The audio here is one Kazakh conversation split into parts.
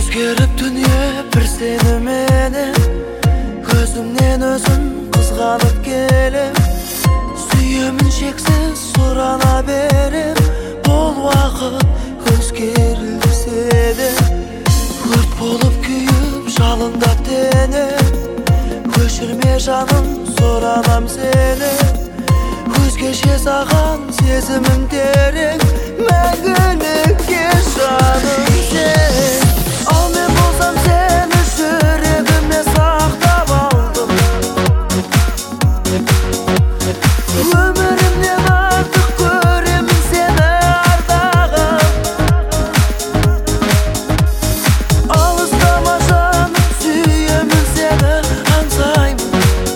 Өзгеріп дүние бір сені менен, көзімнен өзім қызғанып келем. Сүйемін шексіз сұрана берем, бұл уақыт өзгерілсе де. Өрт болып күйіп жалындап денем, көшірме жаным сұранам сені. Өзгеше саған сезімім терең, мәңгілікке жаным сен. Ал мен болсам сені жүрегіме сақтап алдым. Өмірімнен артық көремін сені ардағым. Алыстама жаным, сүйемін сені аңсаймын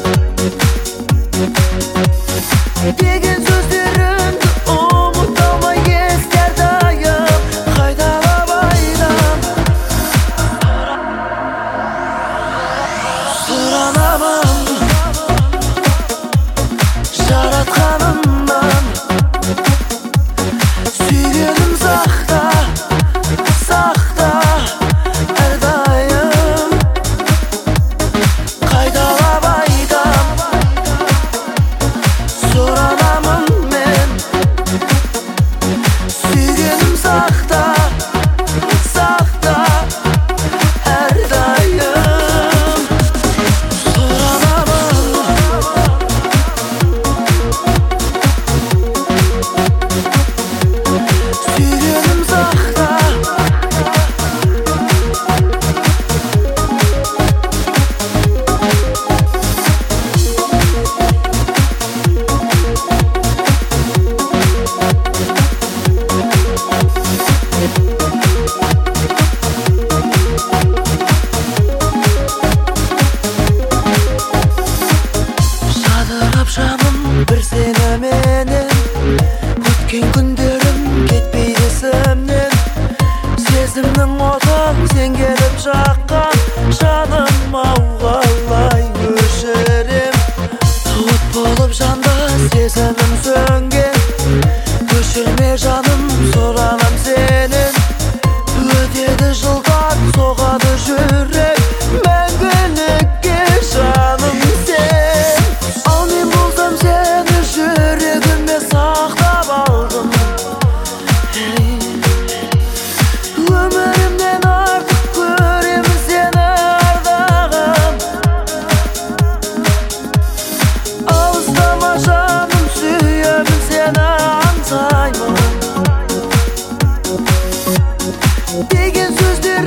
деген сөздеріңді ұмыта алмай еске әрдайым қайталап айтам. Сұранамын жаратқанымнан, сүйгенім сақта, сақта әрдайым қайталап айтам. Сұранамын мен, сүйгенім сақта, сақта әрдайым. Сүйгенім сақта. Жадырап жаным бір сені менен, өткен күндерім кетпейді есімнен. Сезімнің отын сен келіп жаққан, жаным ау қалай өшірем. От болып жанда сезімім сөнген, өшірме жаным сұранам сенен. Өтеді жылдар, соғады жүрек, мәңгілікке жаным сен. Ал мен болсам сені жүрегіме сақтап алдым. Өмірімнен артық көремін сені ардағым. Алыстама жаным, сүйемін сені аңсаймын деген сөздер